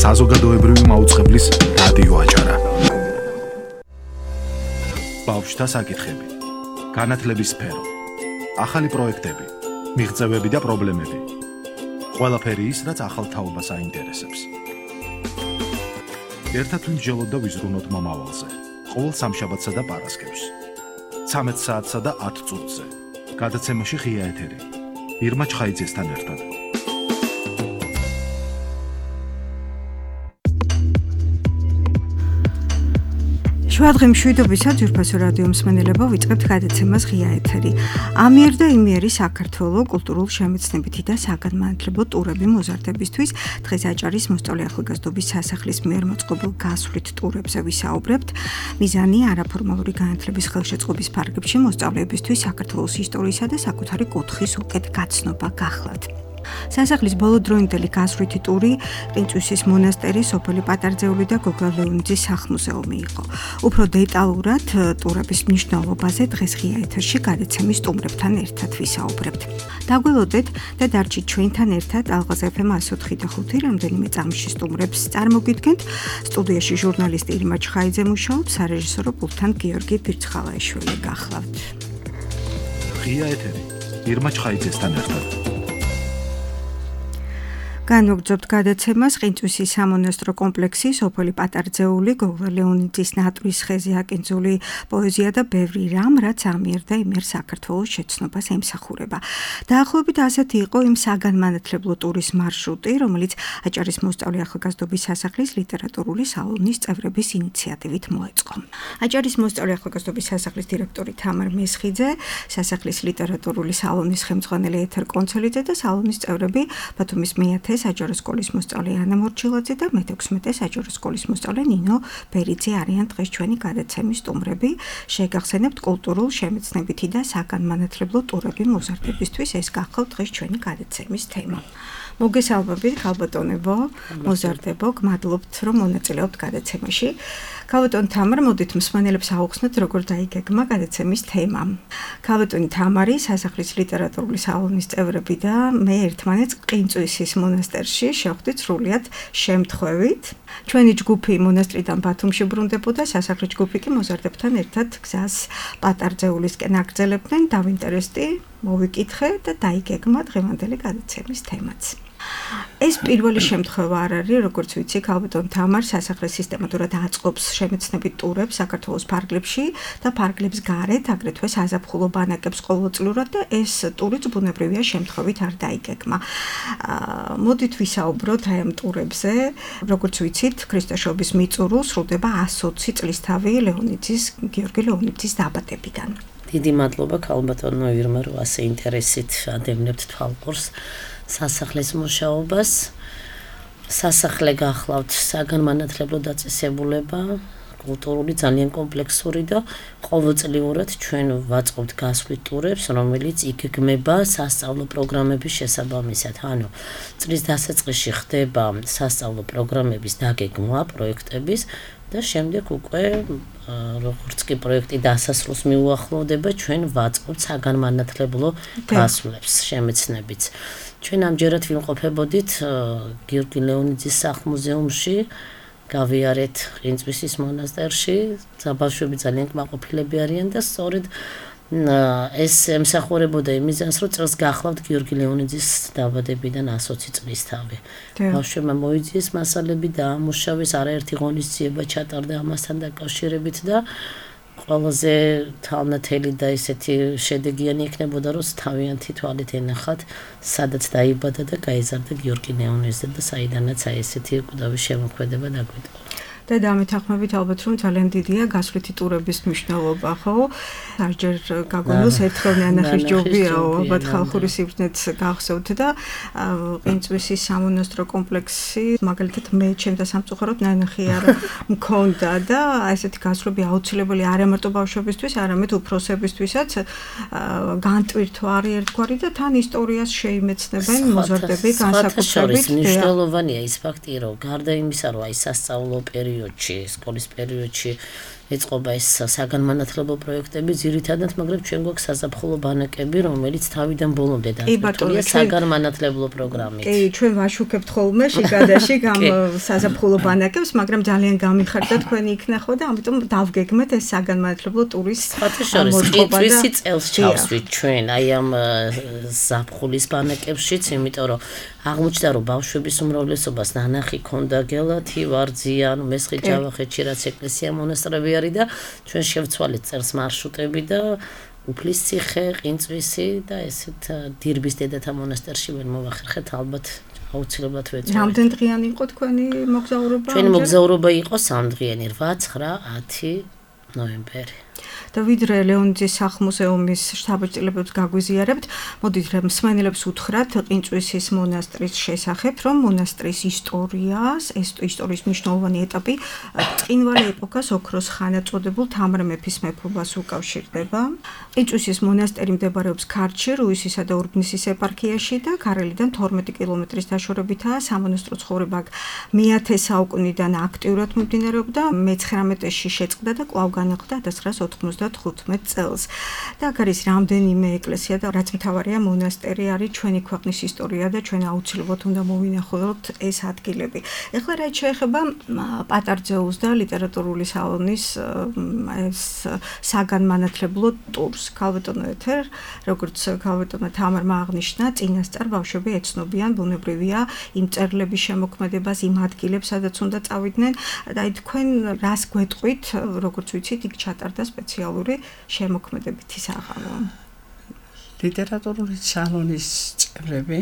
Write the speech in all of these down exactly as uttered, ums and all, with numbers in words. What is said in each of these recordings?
საზოგადოებრივი მაუწყებლის რადიო აჭარა. ბავშვთა საკითხები, განათლების სფერო, ახალი პროექტები, მიღწევები და პრობლემები. ყველაფერი ის, რაც ახალ თაობას აინტერესებს. ერთად ვიმსჯელოთ და ვიზრუნოთ მომავალზე. ყოველ სამშაბათსა და პარასკევს. ცამეტ საათსა და ათ წუთზე. გადაცემაში ღია ეთერი. ირმა ჩხაიძესთან ერთად. შუადღე მშვიდობისა ძვირფასო რადიო მსმენელებო, ვიწყებთ გადაცემას ღია ეთერი. ამიერ და იმიერი საქართველოს კულტურულ შემეცნებითი და საგანმანათლებლო ტურები მოზარდებისთვის დღეს აჭარის მოსწავლე ახალგაზრდობის სასახლის მიერ მოწყობილ გასვლით ტურებზე ვისაუბრებთ. მიზანი არაფორმალური განათლების ხელშეწყობის ფარგლებში მოსწავლეებისთვის საქართველოს ისტორიისა და საკუთარი კუთხის უკეთ გაცნობა გახლავთ. სასახლის ბოლოდროინდელი გასვლითი ტური ყინწვისის მონასტერი, სოფელი პატარძეული და გოგა ლეონიძის სახლ-მუზეუმი იყო. უფრო დეტალურად ტურების მნიშვნელობაზე დღეს ღია ეთერში გადაცემის სტუმრებთან ერთად ვისაუბრებთ. დაგველოდეთ და დარჩით ჩვენთან ერთად ალღაზ ეფ ემ εκατო ოთხი და ხუთი რამდენიმე წამში სტუმრებს წარმოგიდგენთ. სტუდიაში ჟურნალისტი ირმა ჩხაიძე მუშაობს, სარეჟისორო პულტთან გიორგი ბირცხალაიშვილი გახლავთ. ღია ეთერი ირმა ჩხაიძესთან ერთად. განვაგრძობთ გადაცემას ყინწვისის სამონასტრო კომპლექსი, სოფელი პატარძეული, გოგა ლეონიძის ნატვის ხეზე აკინძული პოეზია და ბევრი რამ, რაც ამიერ და იმიერ საქართველოს შეცნობას ემსახურება. დაახლოებით ასეთი იყო იმ საგანმანათლებლო ტურის მარშრუტი, რომელიც აჭარის მოსწავლე ახალგაზრდობის სასახლის ლიტერატურული სალონის წევრების ინიციატივით მოეწყო. აჭარის მოსწავლე ახალგაზრდობის სასახლის დირექტორი თამარ მესხიძე, სასახლის ლიტერატურული სალონის ხელმძღვანელი ეთერ კონცელიძე და სალონის წევრები ბათუმის მეათე საჯარო სკოლის მოსწავლე ანა მორჩილაძე და მეთექვსმეტე საჯარო სკოლის მოსწავლე ნინო ბერიძე არიან დღეს ჩვენი გადაცემის სტუმრები. შეგახსენებთ კულტურულ შემეცნებითი და საგანმანათლებლო ტურები მოზარდებისთვის, ეს გახლავთ დღეს ჩვენი გადაცემის თემა. მოგესალმებით ქალბატონებო, მოზარდებო, გმადლობთ რომ მონაწილეობთ გადაცემაში. ქალბატონ თამარ, მოდით მსმენელებს აუხსნათ როგორ დაიგეგმა გადაცემის თემა. ქალბატონი თამარი სასახლის ლიტერატურული სალონის წევრები და მე ერთმანეთს ყინწვისის მონასტერში შევხვდით სრულიად შემთხვევით. ჩვენი ჯგუფი მონასტრიდან ბათუმში ბრუნდებოდა, სასახლის ჯგუფი კი მოზარდებთან ერთად გზას პატარძეულისკენ აგრძელებდნენ. დავინტერესდი, მოვიკითხე და დაიგეგმა დღევანდელი გადაცემის თემაც. ეს პირველი შემთხვევა არ არის, როგორც ვიცი, ქალბატონ თამარ სასახლის სისტემატურად აწყობს შემეცნებით ტურებს საქართველოს ფარგლებში და ფარგლებს გარეთ, აგრეთვე საზაფხულო ბანაკებს ყოველწლიურად და ეს ტურიც ბუნებრივია შემთხვევით არ დაიგეგმა. მოდით ვისაუბროთ აი ამ ტურებზე. როგორც ვიცით, ქრისტეშობის მიწურულს სრულდება εκατო ოცი წლისთავი ლეონიძის, გიორგი ლეონიძის დაბადებიდან. დიდი მადლობა ქალბატონო ირმა, რომ ასე ინტერესით ადევნებთ თვალყურს სასახლის მუშაობას. სასახლე გახლავთ საგანმანათლებლო დაწესებულება, კულტურული, ძალიან კომპლექსური და ყოველწლიურად ჩვენ ვაწყობთ გასვლით ტურებს, რომელიც იგეგმება სასწავლო პროგრამების შესაბამისად. ანუ წლის დასაწყისში ხდება სასწავლო პროგრამების დაგეგმვა, პროექტების და შემდეგ უკვე როგორც კი პროექტი დასასრულს მიუახლოვდება, ჩვენ ვაწყობთ საგანმანათლებლო გასვლებს, შემეცნებიც. ჩვენ ამჯერად ვიმყოფებოდით გიორგი ლეონიძის სახლ-მუზეუმში, გავიარეთ ყინწვისის მონასტერში, ბავშვები ძალიან კმაყოფილები არიან და სწორედ ეს ემსახურებოდა იმ მიზანს, რომ წელს გახლავთ გიორგი ლეონიძის დაბადებიდან εκατო ოცი წლისთავი. ბავშვებმა მოიძიეს მასალები და ამუშავეს, არაერთი ღონისძიება ჩატარდა ამასთან დაკავშირებით და ყველაზე თალნათელი და ესეთი შედეგიანი იქნებოდა, რომ თავიანთი თვალით ენახათ, სადაც დაიბადა და გაიზარდა გიორგი ლეონიძე და საიდანაც აი ესეთი კვდავი შემოქმედება დაგვიტყვა. და დამეთანხმებით ალბათ რომ ძალიან დიდია გასვლითი ტურების მნიშვნელობა, ხო? არჯერ გაგონოს ერთხელ ნანახის ჯობიაო, ალბათ ხალხური სიბრძნეც გახსოვთ და ყინწვისის სამონასტრო კომპლექსი, მაგალითად მე ჩემთა სამწუხაროდ ნანახი არ მქონდა და ესეთი გასვლები აუცილებელი არა მარტო ბავშვებისთვის, არამედ უფროსებისთვისაც განტვირთვა არის ერთგვარი და თან ისტორიას შეიმეცნებენ მოზარდები განსაკუთრებით. მნიშვნელოვანია ის ფაქტი, რომ გარდა იმისა, რომ აი სასწავლო პერიოდში, სკოლის პერიოდში ეწყობა ეს საგანმანათლებლო პროექტები ძირითადად, მაგრამ ჩვენ გვაქვს საზაფხულო ბანაკები, რომელიც თავიდან ბოლომდე დაწესებულია საგანმანათლებლო პროგრამით. კი, ჩვენ ვაშუქებთ ხოლმე შიგადაში გამ საზაფხულო ბანაკებს, მაგრამ ძალიან გამიხარდა თქვენი იქნა ხო და ამიტომ დავგეგმეთ ეს საგანმანათლებლო ტურის მოწყობა და წვისი წელს ჩავსვით ჩვენ აი ამ ზაფხულის ბანაკებშიც, იმიტომ რომ აღმოჩნდა რომ ბავშვების უმრავლესობას ნანახი ქონდა გელათი, ვარძია, ანუ მესხი ჯავახეთში რაც ეკლესია მონასტრები არის და ჩვენ შევცვალეთ წერს მარშრუტები და უფლისციხე, ყინწვისი და ესეთ დირბის დედათა მონასტერში ვერ მოვახერხეთ ალბათ აუცილებლად ვეწევთ. რამდენ დღიანი იყო თქვენი მოგზაურობა? ჩვენი მოგზაურობა იყო სამდღიანი, რვა, ცხრა, ათი ნოემბერი. და ვიდრე ლეონიძის სახლ-მუზეუმის შთაბეჭდილებებს გაგვიზიარებთ, მოდით რომ მსმენელებს უთხრათ ყინწვისის მონასტრის შესახებ, რომ მონასტრის ისტორიას, ეს ისტორიის მნიშვნელოვანი ეტაპი წინვალი ეპოქას ოქროს ხანა წოდებულ თამარ მეფის მეფობას უკავშირდება. ყინწვისის მონასტერი მდებარეობს ქართლში, რუისისა და ურბნისის ეპარქიაში და ქარელიდან თორმეტი კილომეტრის დაშორებითაა. სამონასტრო ცხოვრება მეათე საუკუნიდან აქტიურად მიმდინარეობდა, მეცხრამეტეში შეწყდა და კვლავ განახლდა ათას ცხრაას ოთხმოცდათხუთმეტ წელს. და აქ არის რამდენიმე ეკლესია და რაც მთავარია მონასტერი არის ჩვენი ქვეყნის ისტორია და ჩვენ აუცილებლად უნდა მოვინახულოთ ეს ადგილები. ეხლა რაც შეეხება პატარძეუს და ლიტერატურული სალონის ეს საგანმანათლებლო ტურს. ქალბატონო ეთერ, როგორც ქალბატონო თამარმა აღნიშნა, წინასწარ ბავშვები ეცნობიან, ბუნებრივია იმ წერილების შემოქმედებას, იმ ადგილებს, სადაც უნდა წავიდნენ. და აი თქვენ რას გვეტყვით, როგორც ვიცით, იქ ჩატარდა სპეციალური შემოქმედებითი საღამო. ლიტერატურული სალონის წევრები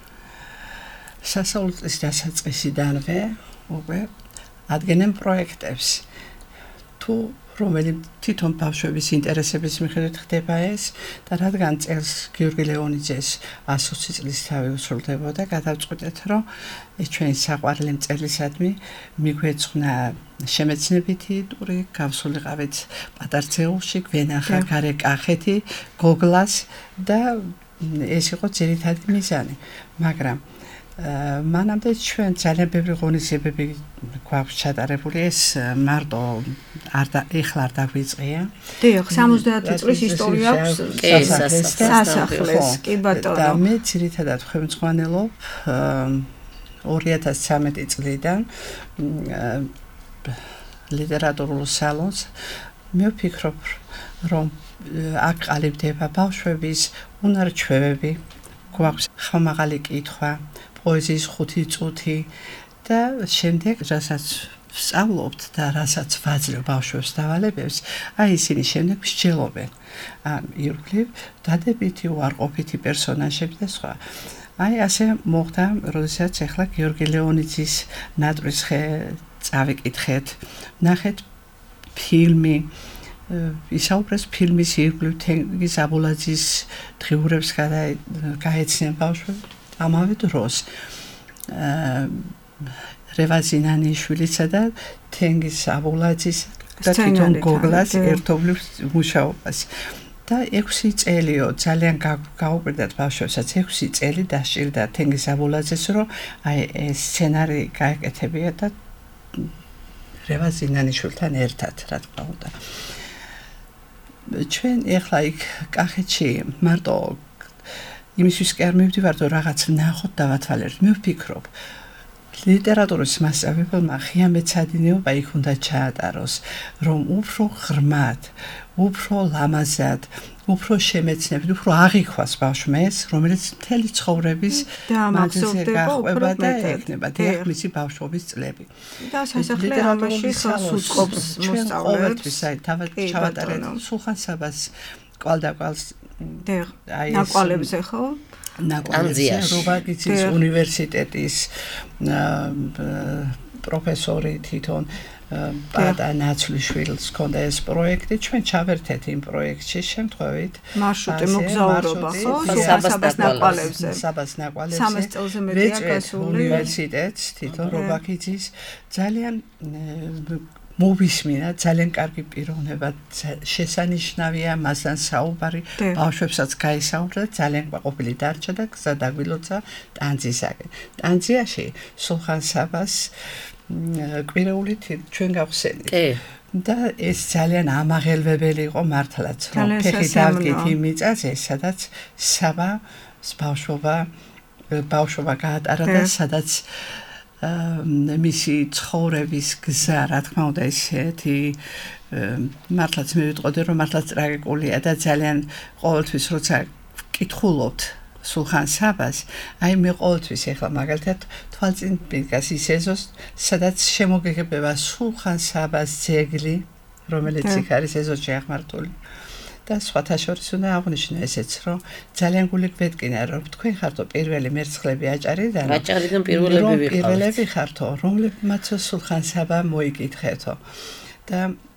სასწავლო წლის დასაწყისიდანვე უკვე ადგენენ პროექტებს. თუ რომელი თვითონ ბავშვების ინტერესების მიხედვით ხდება ეს და რადგან წელს გიორგი ლეონიძეს ას ოცი წლის თავი უსრულდებოდა, გადავწყვეტეთ, რომ ეს ჩვენი საყვარელი მწერლისადმი მიგვეძღვნა შემეცნებითი ტური, გავსულიყავით პატარძეულში, გვენახა გარე კახეთი, გოგლას და ეს იყო ძირითადი მიზანი, მაგრამ მანამდე ჩვენ ძალიან ბევრი ღონისძიებები გვაქვს ჩატარებული, ეს მარტო არ და ეხლა არ დაგვიწყია. დიახ, სამოცდაათი წლის ისტორია აქვს სასახლეს, კი ბატონო. და მე ძირითადად ხელმძღვანელობ ორი ათას ცხრამეტი წლიდან ლიტერატურულ სალონს. მე ვფიქრობ, რომ აქ ყალიბდება ბავშვების უნარ-ჩვევები, გვაქვს ხმამაღალი კითხვა, პოეზიის ხუთი წუთი და შემდეგ რასაც ვსწავლობთ და რასაც ვაძლევ ბავშვებს დავალებებს, აი ისინი შემდეგ მსჯელობენ. ან ირგვლივ დადებითი, უარყოფითი პერსონაჟები და სხვა. აი ასე მოხდა, როდესაც ახლა გიორგი ლეონიძის ნატვრის ხე წავიკითხეთ, ნახეთ ფილმი, ისაუბრეს ფილმის ირგვლივ თენგიზ აბულაძის დღიურებს გაეცნენ ბავშვები. ამავე დროს რევაზინანიშვილისა და თენგიზ აბულაძის და თვითონ გოგლას ერთობლივ მუშაობას. და ექვსი წელიო ძალიან გაუკვირდათ ბავშვებსაც, ექვსი წელი დასჭირდა თენგიზ აბულაძეს, რომ აი ეს სცენარი გაეკეთებია და რევაზინანიშვილთან ერთად, რა თქმა უნდა. ჩვენ ეხლა იქ კახეთში მარტო იმისთვის კი არ მივდივართ, რომ რაღაც ვნახოთ და ვათვალიერთ. მე ვფიქრობ, ლიტერატურის მასწავლებელმა ღია მეცადინეობა იქ უნდა ჩაატაროს, რომ უფრო ღრმად, უფრო ლამაზად, უფრო შემეცნებით, უფრო აღიქვას ბავშვმა ეს, რომელიც მთელი ცხოვრების მანძილზე გაყვება და ექნება დიახ მისი ბავშვობის წლები. და სასახლე ამაში ხელს უწყობს მოსწავლეებს. აი თავად ჩავატარეთ სულხან-საბას კვალდაკვალს ნაკვალებზე ხო? ნაკვალებზე რობაკიძის უნივერსიტეტის პროფესორი თვითონ პატა ნაცვლიშვილს ჰქონდა ეს პროექტი, ჩვენ ჩავერთეთ იმ პროექტში შემთხვევით. მარშრუტი მოგზაურობა ხო? საბას ნაკვალებზე. საბას ნაკვალებზე. სამას წელზე მეტია გასული. უნივერსიტეტს თვითონ რობაკიძის ძალიან მოვისმინა, ძალიან კარგი პიროვნება, შესანიშნავია მასთან საუბარი, ბავშვებსაც გაისაუბრა, ძალიან ყოფილი დარჩა და გზა დაგვილოცა ტანძისაკენ. ტანძიაში სულხან-საბას კვირეული ჩვენ გავხსენით. და ეს ძალიან ამაღელვებელი იყო მართლაც, რომ ფეხი დავდგით იმ მიწაზე, სადაც საბა ბავშვობა ბავშვობა გაატარა და სადაც მისი ცხოვრების გზა, რა თქმა უნდა, ესეთი მართლაც მე ვიტყოდი, რომ მართლაც ტრაგიკულია და ძალიან ყოველთვის როცა ვკითხულობთ სულხან საბას, აი მე ყოველთვის ეხლა მაგალითად თვალწინპირკას ის ეზოს, სადაც შემოგეგებება სულხან საბას ძეგლი, რომელიც იქ არის ეზოში აღმართული. და სხვათა შორის უნდა აღნიშნო ესეც, რომ ძალიან გული გვედგინა, რომ თქვენ ხართო პირველი მერცხლები აჭარიდან, აჭარიდან პირველები ვიყავით. პირველები ხართო, რომლებმაც სულხან საბა მოიკითხეთო. და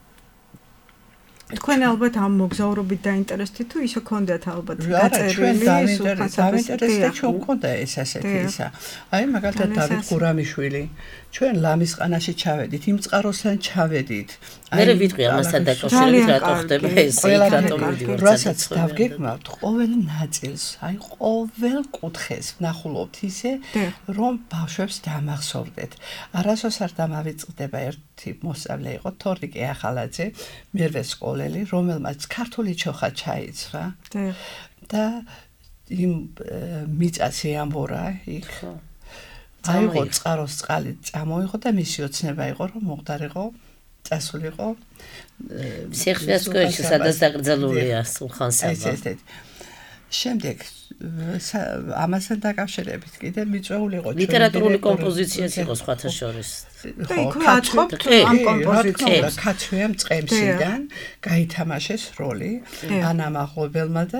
თქვენ ალბათ ამ მოგზაურობით დაინტერესდით თუ ისე ქონდათ ალბათ დაწერილი სულხან საბას და ჩვენ მქონდა ეს ასეთი ისა. აი მაგალითად დავით გურამიშვილი, ჩვენ ლამისყანაში ჩავედით, იმ წყაროსთან ჩავედით. მე ვიტყვი ამასთან დაკავშირებით რატო ხდება ეს, რატომ მივდივართ. რასაც დავგეგმავთ ყოველ ნაწილს, აი ყოველ კუთხეს ვნახულობთ ისე, რომ ბავშვებს დამახსოვრდეთ. არასოდეს არ დამავიწყდება ერთი მოსწავლე იყო თორნიკე ახალაძე, მერვე სკოლელი, რომელმაც ქართული ჩოხა ჩაიცრა. და იმ მიწას ეამბორა იქ. აიღო წყაროს წყალი წამოიღო და მისი ოცნება იყო, რომ მოხდარიყო წასულიყო სიხშირეს სკოლაში, სადაც დაკრძალულია სულხან საბა. შემდეგ ამასთან დაკავშირებით კიდე მიწვეული იყო ლიტერატურული კომპოზიციაც იყო სხვათა შორის. და იქ აწყობთ ამ კომპოზიციას. ქაცვია მწყემსიდან გაითამაშეს როლი ანა მაღლობელმა და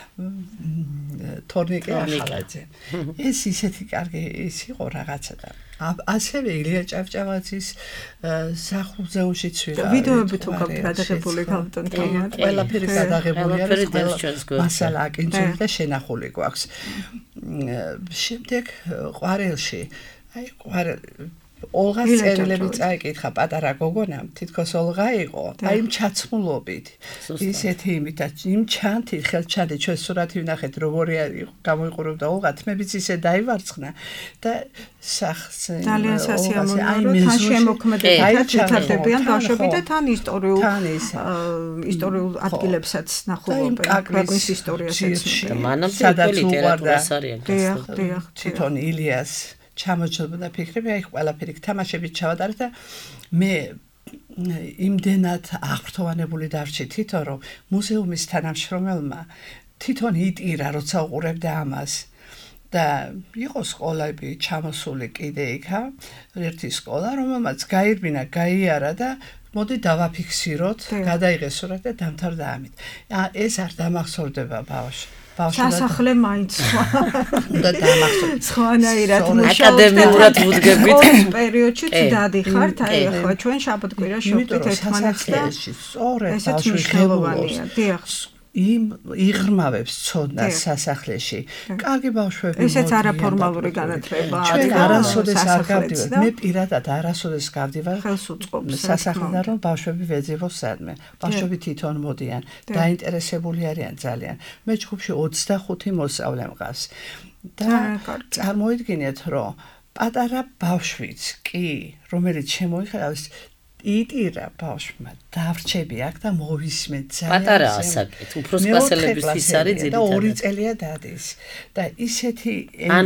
თორნიკე ახალაძე. ეს ისეთი კარგი ის იყო რაღაცა და ასევე ილია ჭავჭავაძის სახუზეუნშიც ვიყავ. ვიდეოები თუ გაქვთ გადაღებული გავტონ თამარ. ყველაფერი გადაღებული არის, მასალა აკინძული და შენახული გვაქვს. შემდეგ ყვარელში, აი ყვარელ ოლღას წერილები წაიკითხა პატარა გოგონამ, თითქოს ოლღა იყო, აი იმ ჩაცმულობით. ისეთი იმითაც, იმ ჩანთით, ხელჩანთით ჩვენ სურათი ვნახეთ, როგორი გამოიყურებდა ოლღა, თმებიც ისე დაივარცხნა და სახზე ძალიან სასიამოვნოა, რომ თან შემოქმედებითაც ვითარდებიან ბავშვები და თან ისტორიულ ისტორიულ ადგილებსაც ნახულობენ, ქვეყნის ისტორიასაც. სადაც ლიტერატურას არის გასწავლილი. თვითონ ილიას ჩამოჭრებოდა ფიქრები, აი ყველაფერი თამაშებით ჩავატარეთ და მე იმდენად აღფრთოვანებული დავჭი თვითონ, რომ მუზეუმის თანამშრომელმა თვითონ იტირა, როცა უყურებდა ამას. და იყო სკოლები ჩამოსული კიდე იქა, ერთი სკოლა, რომელმაც გაირბინა, გაიარა და მოდი დავაფიქსიროთ, გადაიღეს სურათი და დამთავრდა ამით. ეს არ დამახსოვრდება ბავშვს. სასახლე მაინც და დამახსოვრდა. სხვანაირად აკადემიურად ვუდგებით. პერიოდში დადიხართ, აი ახლა ჩვენ შაბათ-კვირაში ვუდგით ერთმანეთს და სწორედ ბავშვი ხელოვანია. დიახ. იმ იღრმავებს ცოდნა სასახლეში. კარგი ბავშვები მოდიან. ესეც არაფორმალური განათლებაა. ჩვენ არასოდეს არ გავდივართ. მე პირადად არასოდეს გავდივარ ხელს უწყობს სასახლიდან, რომ ბავშვები ვეძებოს სადმე. ბავშვები თვითონ მოდიან, დაინტერესებული არიან ძალიან. მე ჯგუფში ოცდახუთი მოსწავლე მყავს. და წარმოიდგინეთ, რომ პატარა ბავშვიც კი, რომელიც შემოიხარავს იტირა ბავშვმა დავრჩები აქ და მოვისმე ძალიან პატარა ასაკით, უფროსკლასელებისთვის არის ძირითადად. და ორი წელია დადის და ისეთი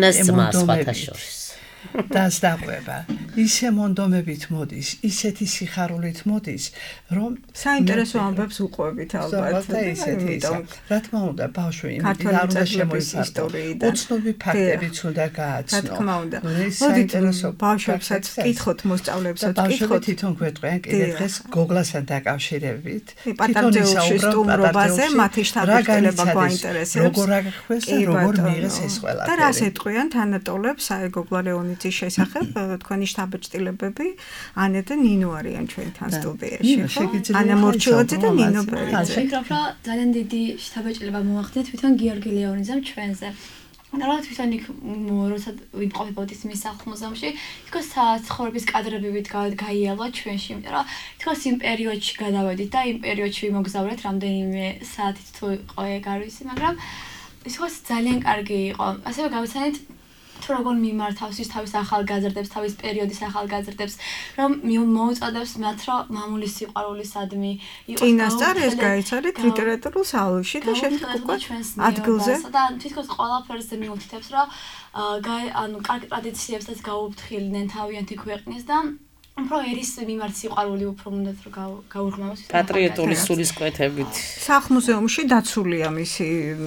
ემოდომებით დასდაყვება, ისე მონდომებით მოდის, ისეთი სიხარულით მოდის, რომ საინტერესო ამბებს უყვებით ალბათ და ისეთი ისა. რა თქმა უნდა, ბავშვი იმით არ უნდა შემოიფარდო. უცნობი ფაქტებიც უნდა გააცნო. რა თქმა უნდა. საინტერესო ბავშვებსაც ვკითხოთ, მოსწავლებსაც ვკითხოთ. ბავშვები თვითონ გვეტყვიან კიდე დღეს გოგლასთან დაკავშირებით. პატარდეულში სტუმრობაზე მათი შთაბეჭდილება გვაინტერესებს. როგორ აღხვეს და როგორ მიიღეს ეს ყველაფერი. და რას ეტყვიან თანატოლებს აი გოგლა ლეონიძის შესახებ თქვენი შთაბეჭდილებები? ანა და ნინო არიან ჩვენთან სტუდიაში. ანა მორჩილაძე და ნინო ბერიძე. ვფიქრობ, რომ ძალიან დიდი შთაბეჭდილება მოახდინეთ თვითონ გიორგი ლეონიძემ ჩვენზე. რა თვითონ იქ როცა ვიმყოფებოდი მის სახლ-მუზეუმში, თქოს ცხოვრების კადრები ვით გაიალა ჩვენში, იმიტომ რომ თქოს იმ პერიოდში გადავედით და იმ პერიოდში ვიმოგზავრეთ რამდენიმე საათით თუ იყო ეგ არის, მაგრამ თქოს ძალიან კარგი იყო. ასევე გავიცანით თუ როგორ მიმართავს ის თავის ახალგაზრდებს, თავის პერიოდის ახალგაზრდებს, რომ მოუწოდებს მათ, რომ მამულის სიყვარულისადმი იყოს. წინასწარ ეს გაიცადეთ ლიტერატურულ სალონში და შემდეგ უკვე ადგილზე და თითქოს ყველაფერზე მიუთითებს, რომ ანუ კარგ ტრადიციებსაც გაუფრთხილდნენ თავიანთი ქვეყნის და უფრო ერის მიმართ სიყვარული უფრო უნდათ რომ გაუღრმავოს პატრიოტული სულისკვეთებით. სახლ-მუზეუმში დაცულია მისი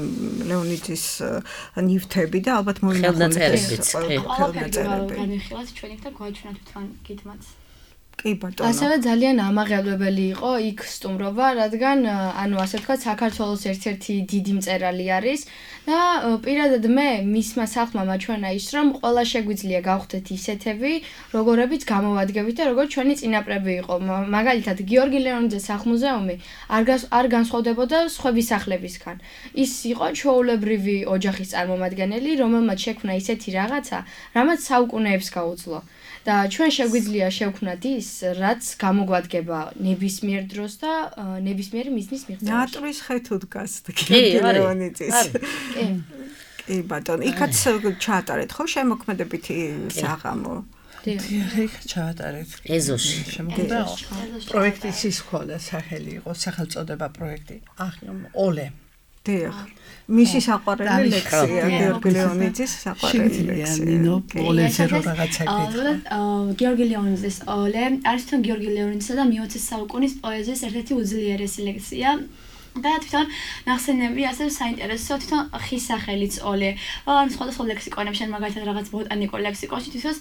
ლეონიდის ნივთები და ალბათ მოვინახოთ ხელნაწერები. განვიხილოთ ჩვენი და გვაჩვენოთ თვითონ გითმაც. კი ბატონო. ასევე ძალიან ამაღელვებელი იყო იქ სტუმრობა, რადგან ანუ ასე ვთქვათ, საქართველოს ერთ-ერთი დიდი მწერალი არის და პირადად მე მისმა სახლმა მაჩვენა ის, რომ ყველა შეგვიძლია გავხდეთ ისეთები, როგორებიც გამოვადგებით და როგორც ჩვენი წინაპრები იყო. მაგალითად, გიორგი ლეონიძეს სახლ-მუზეუმი არ არ განსხვავდებოდა სხვების სახლებისგან. ის იყო ჩვეულებრივი ოჯახის წარმომადგენელი, რომელმაც შექმნა ისეთი რაღაცა, რამაც საუკუნეებს გაუძლო. და ჩვენ შეგვიძლია შევქმნათ ის, რაც გამოგვადგება ნებისმიერ დროს და ნებისმიერი მიზნის მიღწევაში. ნატრის ხე თუ დგას გიორგი ლეონიძის. კი. კი ბატონო, იქაც ჩაატარეთ ხო შემოქმედებითი საღამო? დიახ, ჩაატარეთ. ეზოში. შემოქმედება პროექტის ის ხოდა სახელი იყო, სახელწოდება პროექტი. ახ, ოლე. დიახ. მისი საყვარელი ლექსია, გიორგი ლეონიძის საყვარელი ლექსია. ნინო ოლეზე რო რაღაცა გითხა. გიორგი ლეონიძის ოლე არის თვითონ გიორგი ლეონიძისა და მეოცე საუკუნის პოეზიის ერთ-ერთი უძლიერესი ლექსია. და თვითონ ნახსენები ასე საინტერესო თვითონ ხის სახელიც ოლე. ან სხვადასხვა ლექსიკონებში, ან მაგალითად რაღაც ბოტანიკურ ლექსიკონში თვითონ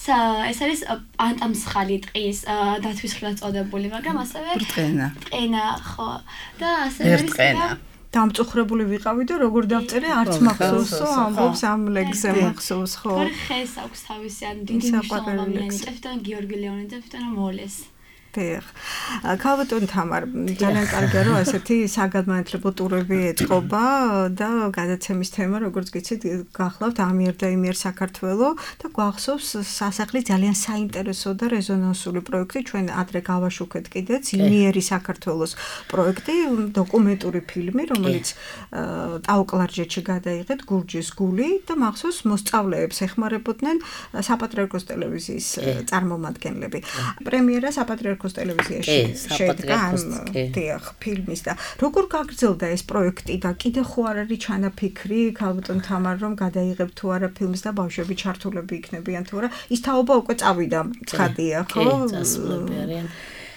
ეს არის პანტამსხალი ტყის დათვისხლად წოდებული, მაგრამ ასევე ბრტყენა. ბრტყენა, ხო. და ასე არის დამწუხრებული ვიყავი და როგორ დავწერე არც მახსოვსო ამბობს ამ ლექსზე მახსოვს ხო? ხო, ხეს აქვს თავისი ან დიდი მნიშვნელობა თვითონ გიორგი ლეონიძე თვითონ მოლეს. დიახ. ქალბატონ თამარ, ძალიან კარგია რომ ასეთი საგანმანათლებლო ტურები ეწყობა და გადაცემის თემა, როგორც გიცით, გახლავთ ამიერ და იმიერ საქართველო და გვახსოვს სასახლე ძალიან საინტერესო და რეზონანსული პროექტი. ჩვენ ადრე გავაშუქეთ კიდეც იმიერი საქართველოს პროექტი, დოკუმენტური ფილმი, რომელიც ტაო-კლარჯეთში გადაიღეთ გურჯის გული და მახსოვს მოსწავლეებს ეხმარებოდნენ საპატრიარქოს ტელევიზიის წარმომადგენლები. პრემიერა საპატრიარქოს ტელევიზიაში შედგა დიახ ფილმის და როგორ გაგრძელდა ეს პროექტი და კიდე ხო არ არის ჩანაფიქრი ქალბატონ თამარ რომ გადაიღებ თუ არა ფილმს და ბავშვები ჩართულები იქნებიან თუ არა ის თაობა უკვე წავიდა ცხადია ხო წასულები არიან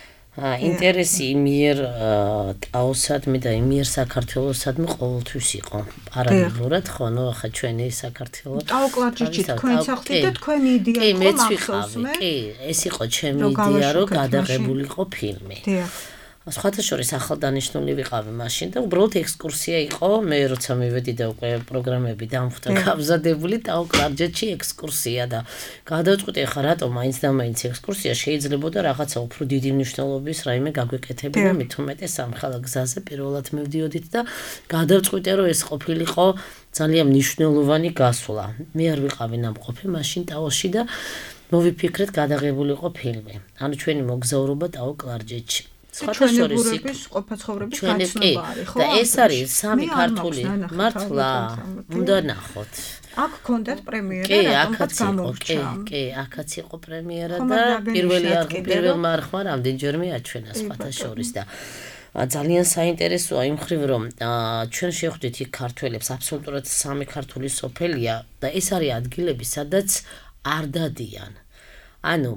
ინტერესი იმიერ ტაოსადმი და იმიერ საქართველოსადმი ყოველთვის იყო პარალელურად ხო ნუ ახლა ჩვენი საქართველო ტაო-კლარჯეთში თქვენ სახლი და თქვენი იდეა იყო მახსოვს მე კი ეს იყო ჩემი იდეა რომ გადაღებულიყო ფილმი დიახ სხვათა შორის ახალდანიშნული ვიყავი მაშინ და უბრალოდ ექსკურსია იყო მე როცა მივედი და უკვე პროგრამები დამხვდა გამზადებული ტაო-კლარჯეთში ექსკურსია და გადავწყვიტე ხა რატომ მაინც და მაინც ექსკურსია შეიძლებოდა რაღაცა უფრო დიდი მნიშვნელობის რაიმე გაგვეკეთებინა მით უმეტეს სამხელა გზაზე პირველად მივდიოდით და გადავწყვიტე რომ ეს ყოფილიყო ძალიან მნიშვნელოვანი გასვლა მე არ ვიყავი ნამყოფი მაშინ ტაოში და მოვიფიქრეთ გადაღებულიყო φιλმი ანუ ჩვენი მოგზაურობა ტაო-კლარჯეთში სხვათა შორის იქ ყოფა ცხოვრების გაცნობა არის ხო და ეს არის სამი ქართული მართლა უნდა ნახოთ აქ კონდეთ პრემიერა კი აქაც იყო კი კი აქაც იყო პრემიერა და პირველი არ პირველმა არ ხმა რამდენჯერ მეაჩვენა სხვათა შორის და ძალიან საინტერესოა იმ ხრივ რომ ჩვენ შევხვდით იქ ქართველებს აბსოლუტურად სამი ქართული სოფელია და ეს არის ადგილები სადაც არ დადიან ანუ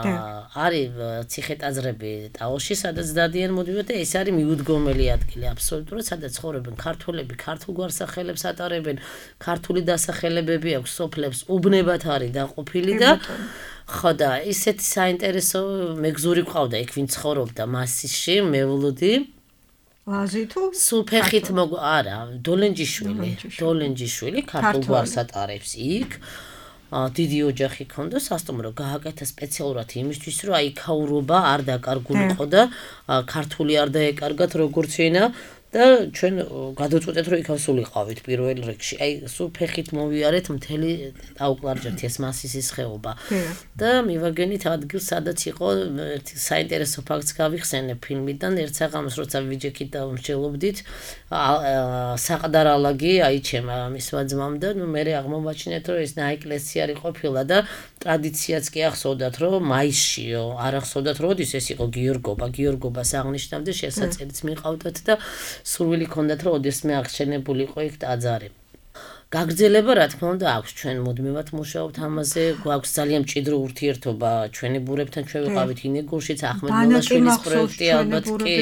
არის ციხე-ტაძრები ტაოში, სადაც დადიან მოდივით და ეს არის მიუდგომელი ადგილი აბსოლუტურად, სადაც ცხოვრობენ ქართველები, ქართულ გვარსახელებს ატარებენ, ქართული დასახელებები აქვს სოფლებს, უბნებად არის დაყოფილი და ხო და ისეთი საინტერესო მეგზური ყავდა იქ ვინ ცხოვრობდა მასისში, მევლოდი ლაზი თუ სულფეხით მოგ არა, დოლენჯიშვილი, დოლენჯიშვილი ქართულ გვარს ატარებს იქ დიდი ოჯახი ქონდა სასტუმრო გააკეთა სპეციალურად იმისთვის რომ აი ქაურობა არ დაკარგულიყო და ქართული არ დაეკარგათ როგორც ენა და ჩვენ გადაწყვეტეთ რომ იქ სულიყავით პირველ რიგში. აი სულ ფეხით მოვიარეთ მთელი დაუკლარჯერთ ეს მასისის ხეობა. და მივაგენით ადგილს სადაც იყო ერთი საინტერესო ფაქტს გავიხსენე ფილმიდან ერთ საღამოს როცა ვიჯექით და ვმსჯელობდით საყდარალაგი აიჩემა მის ვაძმამ და ნუ მე აღმოვაჩინეთ რომ ეს ნაეკლესიარი ყოფილა და ტრადიციაც კი ახსოვდათ რომ მაისშიო არ ახსოვდათ როდის ეს იყო გიორგობა გიორგობას აღნიშნავდი შესაძლებიც მიყავდათ და სურვილი ქონდათ რომ ოდესმე აღშენებული იყო იქ ტაძარი. გაგრძელება რა თქმა უნდა აქვს ჩვენ მუდმივად მუშაობთ ამაზე გვაქვს ძალიან მჭიდრო ურთიერთობა ჩვენი ბურებთან ჩვენ ვიყავით ინეგულშიც ახმედ მოლაშვილის პროექტი ალბათ კი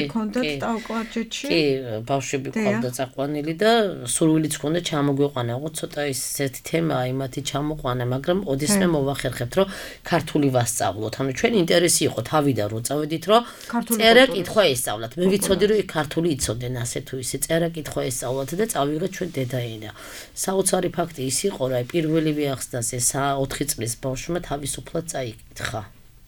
კი ბავშვები ყავდა წაყვანილი და სურვილიც ქონდა ჩამოგვიყვანა ხო ცოტა ისეთი თემაა იმათი ჩამოყვანა მაგრამ ოდესმე მოვახერხებთ რომ ქართული ვასწავლოთ ანუ ჩვენ ინტერესი იყო თავიდან რო წავედით რომ წერა კითხვა ესწავლათ მე ვიცოდი რომ ქართული იცოდნენ ასე თუ ისე წერა კითხვა ესწავლათ და წავიღეთ ჩვენ დედაენა საოცარი ფაქტი ის იყო რომ პირველივე ახსნას ეს ოთხი წლის ბავშვმა თავისუფლად წაიკითხა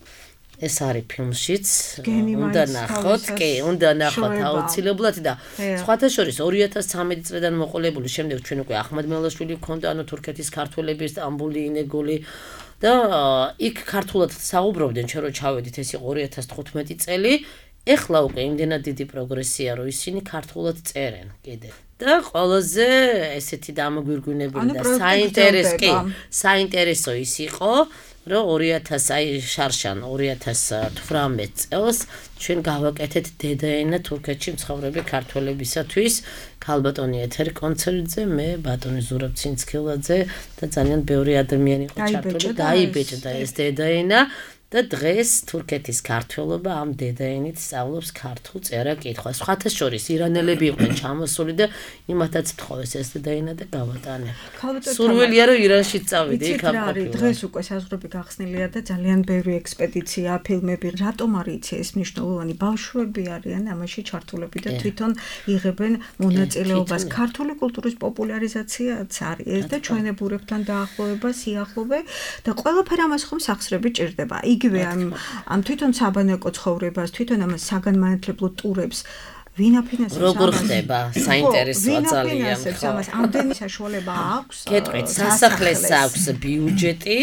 ეს არის ფილმშიც უნდა ნახოთ კი უნდა ნახოთ აუცილებლად და სხვათა შორის ორი ათას ცხრამეტი წლიდან მოყოლებული შემდეგ ჩვენ უკვე ახმედ მელაშვილი გქონდა ანუ თურქეთის ქართველების სტამბული ინეგული და იქ ქართულად საუბრობდნენ ჩვენ რო ჩავედით ეს იყო ორი ათას თხუთმეტი წელი ეხლა უკვე იმდენად დიდი პროგრესია რომ ისინი ქართულად წერენ კიდე და ყველაზე ესეთი დამოგვირგვინებელი და საინტერესო კი საინტერესო ის იყო რომ ორი ათას აი შარშან ორი ათას თვრამეტ წელს ჩვენ გავაკეთეთ დედაენა თურქეთში მცხოვრები ქართველებისათვის ქალბატონი ეთერი კონცერტზე მე ბატონი ზურაბ ცინცქილაძე და ძალიან ბევრი ადამიანი იყო ჩართული დაიბეჭდა ეს დედაენა და დღეს თურქეთის ქართველობა ამ დედაენით სწავლობს ქართულ წერა კითხვას. სხვათა შორის ირანელები იყვნენ ჩამოსული და იმათაც თხოვეს ეს დედაენა და გავატანე. სურვილია რომ ირანში წავიდე იქ ამყოფილ. დღეს უკვე საზღვრები გახსნილია და ძალიან ბევრი ექსპედიცია, ფილმები, რატომ არ იცი ეს მნიშვნელოვანი ბავშვები არიან ამაში ჩართულები და თვითონ იღებენ მონაწილეობას. ქართული კულტურის პოპულარიზაციაც არის ეს და ჩვენებურებთან დაახლოება, სიახლოვე და ყველაფერი ამას ხომ სახსრები ჭირდება. იგივე ამ ამ თვითონ საბანაკო ცხოვრებას, თვითონ ამ საგანმანათლებლო ტურებს ვინ აფინანსებს? როგორ ხდება? საინტერესოა ძალიან. ამას ამდენი საშუალება აქვს? კეთვით, სასახლეს აქვს ბიუჯეტი,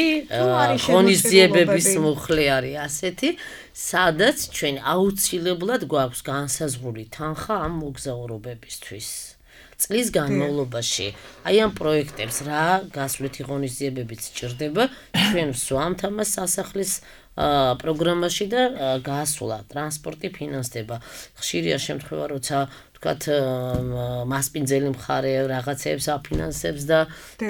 ღონისძიებების მუხლი არის ასეთი, სადაც ჩვენ აუცილებლად გვაქვს განსაზღვრული თანხა ამ მოგზაურობებისთვის. წლის განმავლობაში აი ამ პროექტებს რა გასვლითი ღონისძიებებიც სჭირდება ჩვენ ვსვამთ ამას სასახლის პროგრამაში და გასვლა ტრანსპორტი ფინანსდება ხშირია შემთხვევა როცა ვთქვათ მასპინძელი მხარე რაღაცებს აფინანსებს და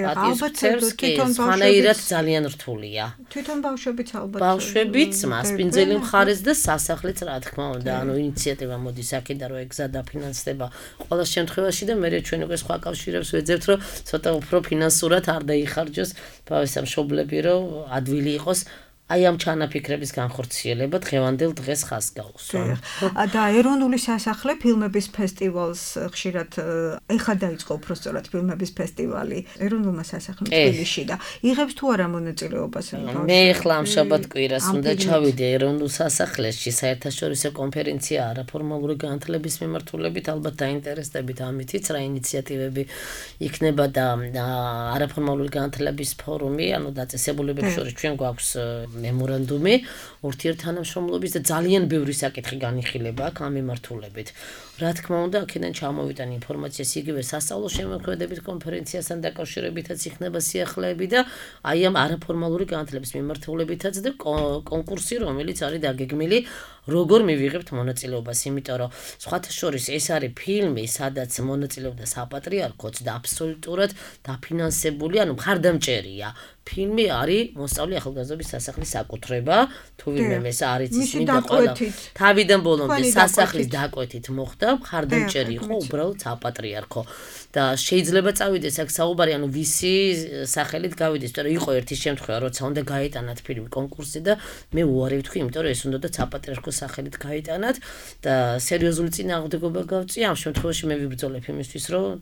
პატივს კი ხანაირად ძალიან რთულია თვითონ ბავშვებიც ალბათ ბავშვებიც მასპინძელი მხარეს და სასახლეც რა თქმა უნდა ანუ ინიციატივა მოდის აქედან რომ ეგ გზად აფინანსდება ყველა შემთხვევაში და მე ჩვენ უკვე სხვა კავშირებს ვეძებთ რომ ცოტა უფრო ფინანსურად არ დაიხარჯოს ბავშვთა მშობლები რომ ადვილი იყოს აი ამ ჩანაფიქრების განხორციელება დღევანდელ დღეს ხას გაუსვა. და ეროვნული სასახლე ფილმების ფესტივალს ხშირად ეხლა დაიწყო უბრალოდ ფილმების ფესტივალი ეროვნულმა სასახლემ თბილისში და იღებს თუ არა მონაწილეობას? მე ეხლა ამ შაბათ კვირას უნდა ჩავიდე ეროვნულ სასახლეში საერთაშორისო კონფერენცია არაფორმალური განათლების მიმართულებით ალბათ დაინტერესდებით ამითიც რა ინიციატივები იქნება და არაფორმალური განათლების ფორუმი ანუ დაწესებულებების შორის ჩვენ გვაქვს მემორანდუმი ურთიერთთანამშრომლობის და ძალიან ბევრი საკითხი განიხილება აქ ამ მიმართულებით. რა თქმა უნდა, აქედან ჩამოვიტან ინფორმაციას იგივე სასწავლო შემოქმედებით კონფერენციასთან დაკავშირებითაც იქნება სიახლეები და აი ამ არაფორმალური განათლების მიმართულებითაც და კონკურსი, რომელიც არის დაგეგმილი, როგორ მივიღებთ მონაწილეობას, იმიტომ რომ სხვათა შორის ეს არის ფილმი, სადაც მონაწილეობდა საპატრიარქოც და აბსოლუტურად დაფინანსებული, ანუ მხარდამჭერია. ფილმი არის მოსწავლე ახალგაზრდობის სასახლის საკუთრება, თუ ვინმე ეს არის ის მინდა ყველა თავიდან ბოლომდე სასახლის დაკვეთით მოხდა, მხარდამჭერი იყო უბრალოდ საპატრიარქო და შეიძლება წავიდეს აქ საუბარი, ანუ ვისი სახელით გავიდეს, იმიტომ რომ იყო ერთი შემთხვევა, როცა უნდა გაეტანათ ფილმი კონკურსზე და მე უარი ვთქვი, იმიტომ რომ ეს უნდა და საპატრიარქოს სახელით გაეტანათ და სერიოზული წინააღმდეგობა გავწია, ამ შემთხვევაში მე ვიბრძოლებ იმისთვის, რომ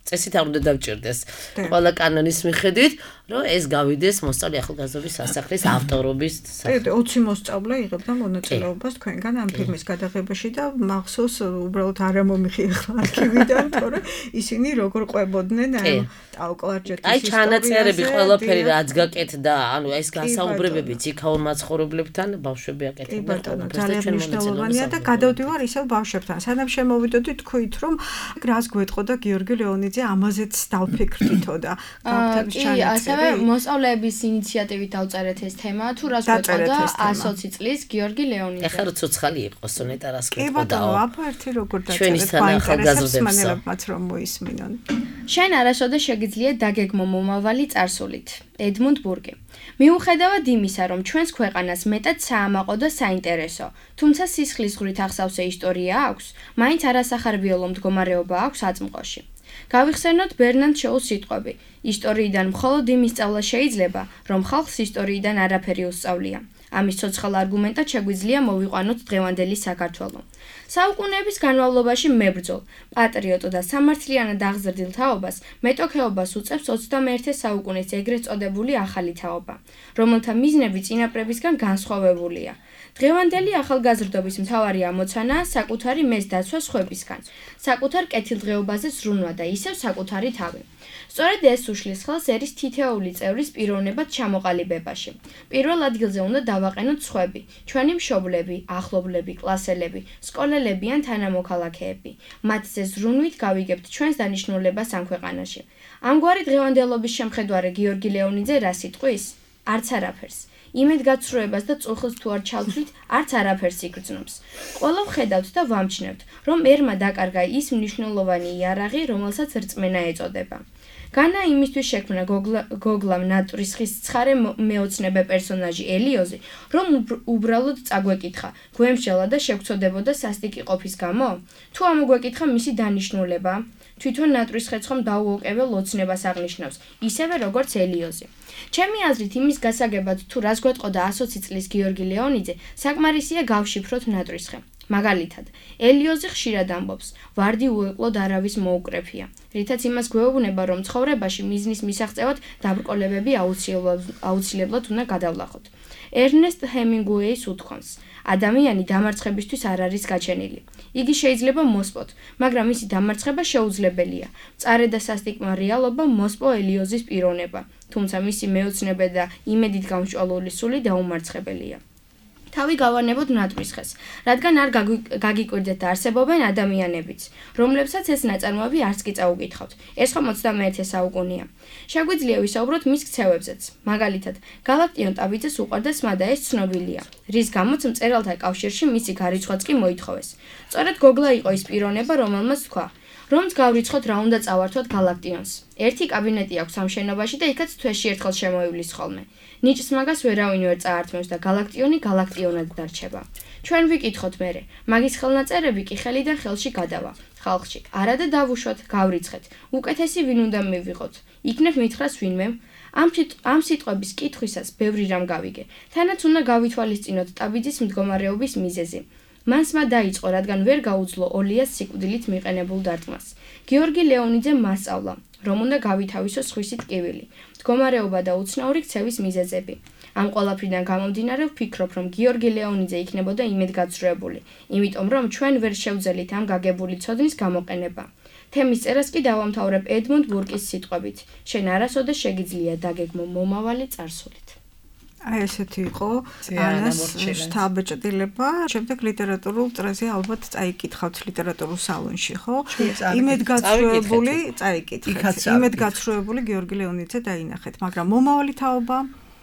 წესით არ უნდა დავჭირდეს ყველა კანონის მიხედვით, რომ ეს გავიდეს მოსწავლე ახალგაზრდობის სასახლის ავტორობის სახით. ოცი მოსწავლე იღებდა მონაწილეობას თქვენგან ამ ფილმის გადაღებაში და მახსოვს უბრალოდ არ მომიხი ახლა არქივიდან, თორე ისინი როგორ ყვებოდნენ ამ ტავკლარჯეთის ისტორიაზე. აი ჩანაწერები ყველაფერი რაც გაკეთდა, ანუ ეს გასაუბრებებიც იქაურ მაცხოვრებლებთან ბავშვები აკეთებდნენ ყველაფერს და ჩვენ მნიშვნელოვანია და გადავდივარ ისევ ბავშვებთან. სანამ შემოვიდოდი თქვით, რომ რას გვეტყოდა გიორგი ლეონიძე, ამაზეც დავფიქრდითო და გავთემს ჩანაწერი. მოსწავლეების ინიციატივით დავწერეთ ეს თემა, თუ რას გვეტყოდა ათი წლის გიორგი ლეონიძე. ეხლა რო ცოცხალი იყო სონეტა რას გვეტყოდა. კი ბატონო, აბა ერთი როგორ დაწერეთ ბაინტერესებს რომ მოისმინონ. შენ არასოდეს შეგიძლია დაგეგმო მომავალი წარსულით. ედმუნდ ბურგი. მიუხედავად იმისა, რომ ჩვენს ქვეყანას მეტად საამაყო და საინტერესო, თუმცა სისხლისღვრით ახსავსე ისტორია აქვს, მაინც არასახარბიელო მდგომარეობა აქვს აწმყოში. გავიხსენოთ ბერნარდ შოუს სიტყვები. ისტორიიდან მხოლოდ იმის სწავლა შეიძლება, რომ ხალხს ისტორიიდან არაფერი უსწავლია. ამის ცოცხალ არგუმენტად შეგვიძლია მოვიყვანოთ დღევანდელი საქართველო. საუკუნეების განმავლობაში მებრძოლ, პატრიოტ და სამართლიანად აღზრდილ თაობას მეტოქეობას უწევს ოცდამეერთე საუკუნის ეგრეთ წოდებული ახალი თაობა, რომელთა მიზნები წინაპრებისგან განსხვავებულია. დღევანდელი ახალგაზრდობის მთავარი ამოცანაა საკუთარი მეს დაცვა სხვებისგან, საკუთარ კეთილდღეობაზე ზრუნვა და ისევ საკუთარი თავი. სწორედ ეს უშლის ხელს ერის თითოეული წევრის პიროვნებად ჩამოყალიბებაში. პირველ ადგილზე უნდა დავაყენოთ სხვები, ჩვენი მშობლები, ახლობლები, კლასელები, სკოლელები ან თანამოქალაქეები. მათზე ზრუნვით გავიგებთ ჩვენს დანიშნულებას ამ ქვეყანაში. ამგვარი დღევანდელობის შემხედვარე გიორგი ლეონიძე რას იტყვის? არც არაფერს. იმედგაცრუებას და წუხილს თუ არ ჩავთვლით, არც არაფერს იგრძნობს. ყველა ვხედავთ და ვამჩნევთ, რომ ერმა დაკარგა ის მნიშვნელოვანი იარაღი, რომელსაც რწმენა ეწოდება. განა იმისთვის შექმნა გოგლამ ნატრისხის ცხარე მეოცნებე პერსონაჟი ელიოზი, რომ უბრალოდ წაგვეკითხა, გვემსჯელა და შეგვწოდებოდა სასტიკი ყოფის გამო? თუ ამოგვეკითხა მისი დანიშნულება, თვითონ ნატრისხეცხომ დაუოკებელ ოცნებას აღნიშნავს, ისევე როგორც ელიოზი. ჩემი აზრით იმის გასაგებად, თუ რას გვეტყოდა ათი წლის გიორგი ლეონიძე, საკმარისია გავშიფროთ ნატრისხე. მაგალითად, ელიოზი ხშირად ამბობს, ვარდი უეკლოდ არავის მოუკრეფია, რითაც იმას გვეუბნება, რომ ცხოვრებაში მიზნის მისაღწევად დაბრკოლებები აუცილებლად უნდა გადავლახოთ. ერნესტ ჰემინგუეის უთქვამს, ადამიანი დამარცხებისთვის არ არის გაჩენილი. იგი შეიძლება მოსპოთ, მაგრამ მისი დამარცხება შეუძლებელია. მწარე და სასტიკმა რეალობა მოსპო ელიოზის პიროვნება, თუმცა მისი მეოცნებე და იმედით გამჭვალული სული დაუმარცხებელია. თავი გავანებოთ ნატრისხეს, რადგან არ გაგიკვირდეთ არსებობენ ადამიანებიც, რომლებსაც ეს ნაწარმოები არც კი წაუკითხავთ. ეს ხომ ოცდამეერთე საუკუნეა. შეგვიძლია ვისაუბროთ მის ქცევებზეც. მაგალითად, გალაქტიონ ტაბიძეს უყვარდა სმა და ეს ცნობილია, რის გამოც მწერალთა კავშირში მისი გარიცხვაც კი მოითხოვეს. სწორედ გოგლა იყო ის პიროვნება, რომელმაც თქვა, რომც გავრიცხოთ რა უნდა წავართოთ გალაქტიონს. ერთი კაბინეტი აქვს ამ შენობაში და იქაც თვეში ერთხელ შემოივლის ხოლმე. ნიჭს მაგას ვერავინ ვერ წაართმევს და გალაქტიონი გალაქტიონად დარჩება. ჩვენ ვიკითხოთ მერე, მაგის ხელნაწერები კი ხელიდან ხელში გადავა. ხალხში, არადა დავუშვათ, გავრიცხეთ. უკეთესი ვინ უნდა მივიღოთ? იქნებ მითხრას ვინმე? ამ ამ სიტყვების კითხვისას ბევრი რამ გავიგე. თანაც უნდა გავითვალისწინოთ ტაბიძის მდგომარეობის მიზეზი. მან სმა დაიწყო, რადგან ვერ გაუძლო ოლიას სიკვდილით მიყენებულ დარტყმას. გიორგი ლეონიძე მასწავლა, რომ უნდა გავითავისოს სხვისი ტკივილი, მდგომარეობა და უცნაური ქცევის მიზეზები. ამ ყველაფრიდან გამომდინარე ვფიქრობ, რომ გიორგი ლეონიძე იქნებოდა იმედგაცრუებული, იმიტომ რომ ჩვენ ვერ შევძელით ამ გაგებული ცოდნის გამოყენება. თემის წერას კი დავამთავრებ ედმუნდ ბურკის სიტყვებით: შენ არასოდეს შეგიძლია დაგეგმო მომავალი წარსულით. აი ესეთი იყო ანას შთაბეჭდილება. შემდეგ ლიტერატურულ წრეზე ალბათ წაიკითხავთ ლიტერატურულ სალონში, ხო? იმედგაცრუებული წაიკითხეთ. იმედგაცრუებული გიორგი ლეონიძე დაინახეთ, მაგრამ მომავალი თაობა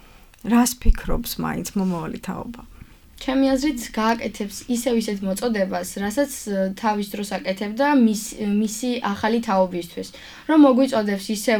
რას ფიქრობს მაინც მომავალი თაობა? ჩემი აზრით გააკეთებს ისევ ისეთ მოწოდებას, რასაც თავის დროს აკეთებდა მისი ახალი თაობისთვის, რომ მოგვიწოდებს ისევ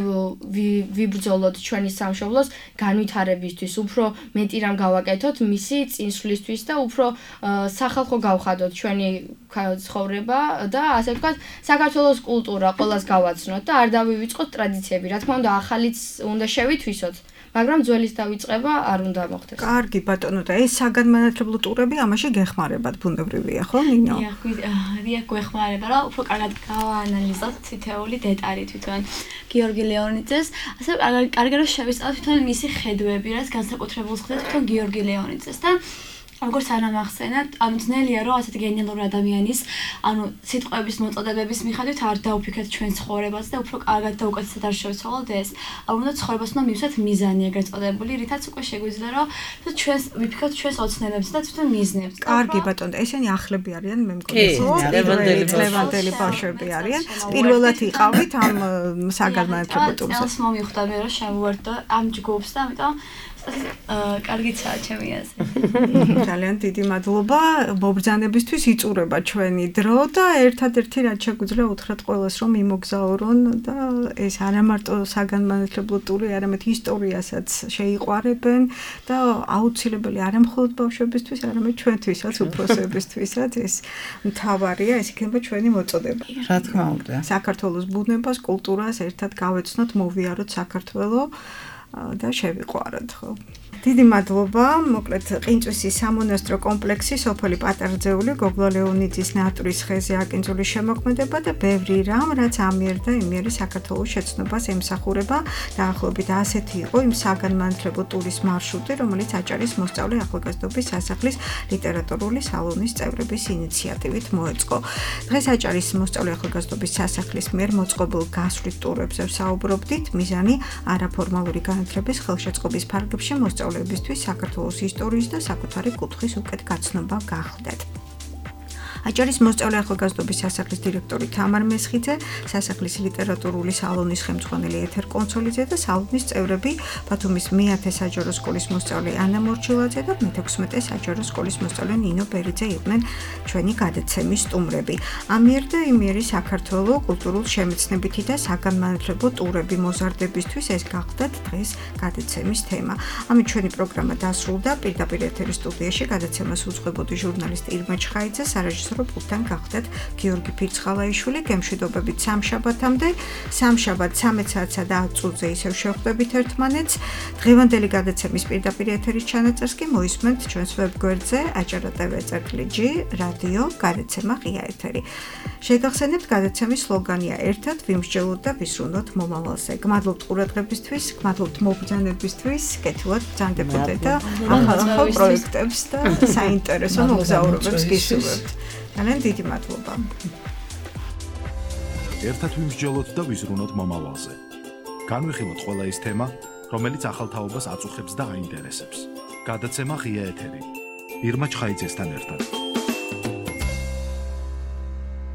ვიბრძოლოთ ჩვენი სამშობლოს განვითარებისთვის, უფრო მეტი რამ გავაკეთოთ მისი წინსვლისთვის და უფრო სახალხო გავხადოთ ჩვენი ცხოვრება და ასე ვთქვათ, საქართველოს კულტურა ყველას გავაცნოთ და არ დავივიწყოთ ტრადიციები. რა თქმა უნდა, ახალიც უნდა შევითვისოთ, მაგრამ ძველის დავიწყება არ უნდა მოხდეს. კარგი ბატონო და ეს საგანმანათლებლო ტურები ამაში გეხმარებათ ბუნებრივია ხო ნინო? დიახ, დიახ, გვეხმარება რა, უფრო კარგად გავაანალიზოთ თითოეული დეტალი თვითონ გიორგი ლეონიძეს, ასე კარგად რომ შევისწავლოთ თვითონ მისი ხედვები, რაც განსაკუთრებულს ხდება თვითონ გიორგი ლეონიძეს და როგორც ანამახსენად, ანუ ძნელია რომ ასეთი გენიალური ადამიანის, ანუ სიტყვების მოწოდებების მიხედვით არ დაუფიქრეთ ჩვენ ცხოვრებას და უფრო კარგად და უკეთესად არ შევცვალოთ ეს. ანუ უნდა ცხოვრებას უნდა მივცეთ მიზანი ეგრეთ წოდებული, რითაც უკვე შეგვიძლია რომ ჩვენს ვიფიქროთ ჩვენს ოცნებებს და თვითონ მიზნებს. კარგი ბატონო, ესენი ახლები არიან მე მგონი ხო? ლევანდელი ბავშვები არიან. პირველად იყავით ამ საგანმანათლებლო ტურზე. წელს მომიხვდა მე რომ შემოვარდო ამ ჯგუფს და ამიტომ აა კარგიცაა ჩემი აზრი. ძალიან დიდი მადლობა მობრძანებისთვის იწურება ჩვენი დრო და ერთადერთი რაც შეგვიძლია უთხრათ ყველას რომ იმოგზაურონ და ეს არა მარტო საგანმანათლებლო ტური, არამედ ისტორიასაც შეიყვარებენ და აუცილებელი არა მხოლოდ ბავშვებისთვის, არამედ ჩვენთვისაც, უფროსებისთვისაც ეს მთავარია, ეს იქნება ჩვენი მოწოდება. რა თქმა უნდა. საქართველოს ბუნებას, კულტურას ერთად გავეცნოთ, მოვიაროთ საქართველო და შევიყვაროთ, ხო? დიდი მადლობა, მოკლედ ყინწვისის სამონასტრო კომპლექსი სოფელი პატარძეული გოგლა ლეონიძის ნატურის ხეზე აკინძული შემოქმედება და ბევრი რამ, რაც ამიერ და იმიერი საქართველოს შეცნობას ემსახურება. დაახლოებით ასეთი იყო იმ საგანმანათლებლო ტურის მარშრუტი, რომელიც აჭარის მოსწავლე ახალგაზრდობის სასახლის ლიტერატურული სალონის წევრების ინიციატივით მოეწყო. დღეს აჭარის მოსწავლე ახალგაზრდობის სასახლის მიერ მოწყობილ გასვლით ტურებზე ვსაუბრობდით. მიზანი არაფორმალური განათლების ხელშეწყობის ფარგლებში მოსწავლე საქართველოს ისტორიის და საკუთარი კუთხის უკეთ გაცნობა გახდეთ. აჭარის მოსწავლე ახალგაზრდობის სასახლის დირექტორი თამარ მესხიძე, სასახლის ლიტერატურული სალონის ხელმძღვანელი ეთერ კონსოლიძე და სალონის წევრები ბათუმის მეათე საჯარო სკოლის მოსწავლე ანა მორჩილაძე და მეთექვსმეტე საჯარო სკოლის მოსწავლე ნინო ბერიძე იყვნენ ჩვენი გადაცემის სტუმრები. ამიერ და იმიერი საქართველო კულტურულ შემეცნებითი და საგანმანათლებლო ტურები მოზარდებისთვის ეს გახდათ დღეს გადაცემის თემა. ამით ჩვენი პროგრამა დასრულდა. პირდაპირ ეთერის სტუდიაში გადაცემას უძღვებოდი ჟურნალისტი ირმა ჩხაიძე, სარეჟისორო პულტთან გახდათ გიორგი ფირცხალაიშვილი. გემშვიდობებით სამშაბათამდე. სამშაბათ ცამეტ საათსა და ათ წუთზე ისევ შევხვდებით ერთმანეთს. დღევანდელი გადაცემის პირდაპირ ეთერის ჩანაწერს კი მოისმენთ ჩვენს ვებგვერდზე აჭარა ტევ წერტილი რადიო გადაცემა ღია ეთერი. შეგახსენებთ გადაცემის სლოგანია ერთად ვიმსჯელოთ და ვისრულოთ მომავალზე. გმადლობთ ყურადღებისთვის, გმადლობთ მობრძანებისთვის, კეთილად ბრძანდებოდე და ახალ პროექტებს და საინტერესო მოგზაურობებს გისურვებთ. ძალიან დიდი მადლობა. ერთად ვიმსჯელოთ და ვიზრუნოთ მომავალზე. განვიხილოთ ყველა ის თემა, რომელიც ახალ თაობას აწუხებს და აინტერესებს. გადაცემა ღია ეთერი. ირმა ჩხაიძესთან ერთად.